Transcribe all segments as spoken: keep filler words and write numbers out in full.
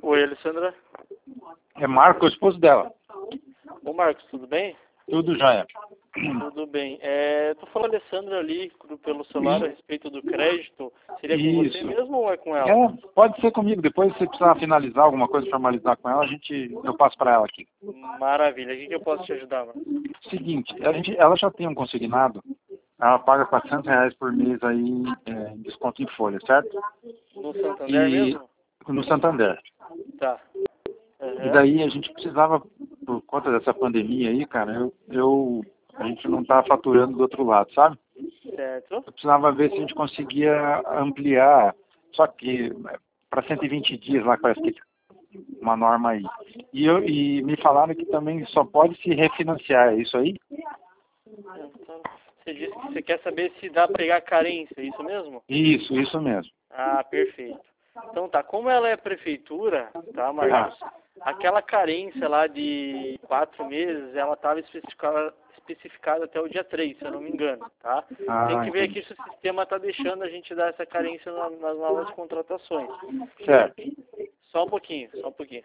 Oi, Alessandra. É Marcos, esposo dela. Ô, Marcos, tudo bem? Tudo jóia. Tudo bem. É, tô falando Alessandra ali pelo celular a respeito do crédito. Seria com Isso. você mesmo ou é com ela? É, pode ser comigo. Depois, se você precisar finalizar alguma coisa, formalizar com ela, a gente, eu passo para ela aqui. Maravilha. O que, que eu posso te ajudar, mano? Seguinte, a gente, ela já tem um consignado. Ela paga quatrocentos reais por mês aí é, em desconto em folha, certo? No Santander E mesmo? no Santander. Tá. E Uhum. daí a gente precisava, por conta dessa pandemia aí, cara, eu, eu a gente não tá faturando do outro lado, sabe? Certo. Eu precisava ver se a gente conseguia ampliar, só que para cento e vinte dias lá, parece que uma norma aí. E, eu, e me falaram que também só pode se refinanciar, é isso aí? Então, você disse que você quer saber se dá para pegar carência, é isso mesmo? Isso, isso mesmo. Ah, perfeito. Então tá, como ela é prefeitura, tá, Marcos? Aquela carência lá de quatro meses, ela estava especificada, especificada até o dia três, se eu não me engano, tá? Ah, Tem que ver entendi. aqui se o sistema está deixando a gente dar essa carência na, nas novas contratações. Certo. Só um pouquinho, só um pouquinho.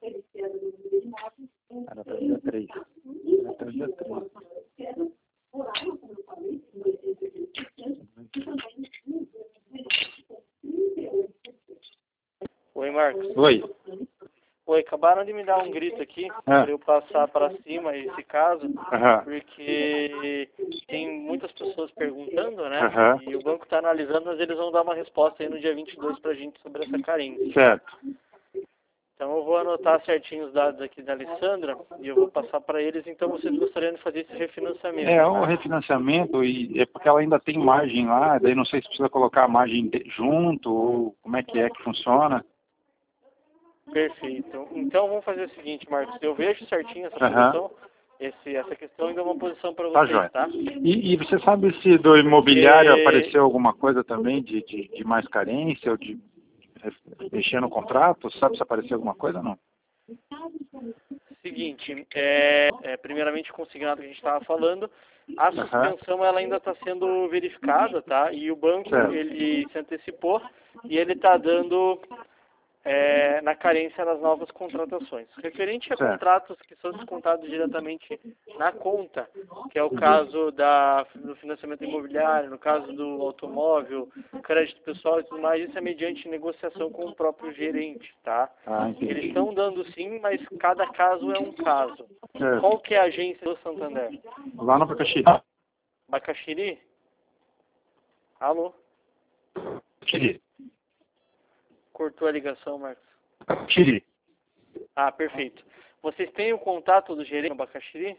Era até o dia três. Era até o dia três. Oi, Marcos. Oi. Oi, acabaram de me dar um grito aqui Ah. para eu passar para cima esse caso, Aham. porque tem muitas pessoas perguntando, né? Aham. E o banco está analisando, mas eles vão dar uma resposta aí no dia vinte e dois para a gente sobre essa carência. Certo. Então eu vou anotar certinho os dados aqui da Alessandra e eu vou passar para eles. Então vocês gostariam de fazer esse refinanciamento? É, o Tá? refinanciamento, e é porque ela ainda tem margem lá, daí não sei se precisa colocar a margem de- junto, ou como é que é que funciona. Perfeito. Então vamos fazer o seguinte, Marcos. Eu vejo certinho essa Aham. posição, esse, essa questão e dou uma posição para Tá, vocês, joia. tá? E, e você sabe se do imobiliário Porque apareceu alguma coisa também de, de, de mais carência, ou de mexer no contrato? Sabe se apareceu alguma coisa ou não? Seguinte, é, é, primeiramente o consignado que a gente estava falando, a Aham. suspensão ela ainda está sendo verificada, tá? E o banco Certo. ele se antecipou e ele está dando é, na carência nas novas contratações. Referente a Certo. contratos que são descontados diretamente na conta, que é o caso da, do financiamento imobiliário, no caso do automóvel, crédito pessoal e tudo mais, isso é mediante negociação com o próprio gerente, tá? Ah, entendi. Eles estão dando sim, mas cada caso é um caso. Certo. Qual que é a agência do Santander? Lá no Abacaxiri. Bacaxiri? Alô? Abacaxiri. Cortou a ligação, Marcos. Abacaxiri. Ah, perfeito. Vocês têm o contato do gerente no Bacaxiri?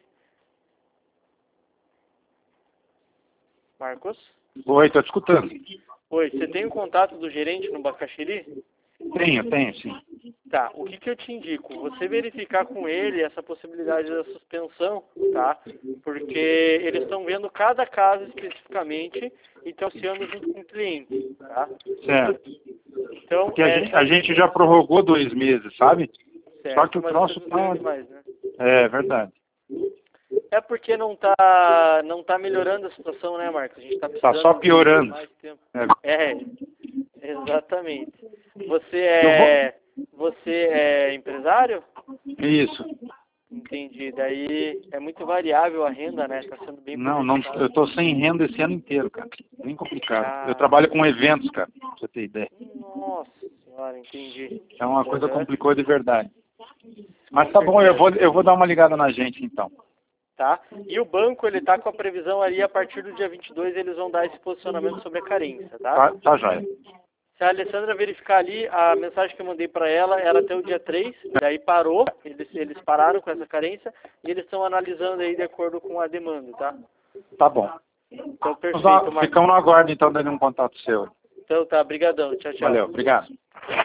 Marcos? Oi, tô te escutando. Oi, você tem o contato do gerente no Bacaxiri? Tenho, tenho, sim. Tá, o que que eu te indico? Você verificar com ele essa possibilidade da suspensão, tá? Porque eles estão vendo cada caso especificamente e estão negociando junto com o cliente, tá? Certo. Então, Porque a, é, gente, a gente já prorrogou dois meses, sabe? certo, Só que o mas troço vocês não tá... ganham demais, né? É verdade. É porque não tá, não tá melhorando a situação, né, Marcos? A gente tá precisando Tá só de piorando. mais tempo. É. É, exatamente. Você Eu vou... é, você é empresário? Isso. Entendi. Daí é muito variável a renda, né? Tá sendo bem Não, não, prejudicado. eu tô sem renda esse ano inteiro, cara. Bem complicado. Ah, Eu trabalho com eventos, cara, pra você ter ideia. Nossa senhora, entendi. É uma coisa Uhum. complicou de verdade. Mas Com tá bom, eu certeza. vou, eu vou dar uma ligada na gente, então. Tá? E o banco, ele tá com a previsão ali, a partir do dia vinte e dois, eles vão dar esse posicionamento sobre a carência, tá? Tá, tá jóia. Se a Alessandra verificar ali, a mensagem que eu mandei para ela era até o dia três, daí parou, eles, eles pararam com essa carência e eles estão analisando aí de acordo com a demanda, tá? Tá bom. Então, perfeito, Vamos lá, Marcos. ficamos no aguardo, então, dando um contato seu. Então tá, brigadão, tchau, tchau. Valeu, obrigado.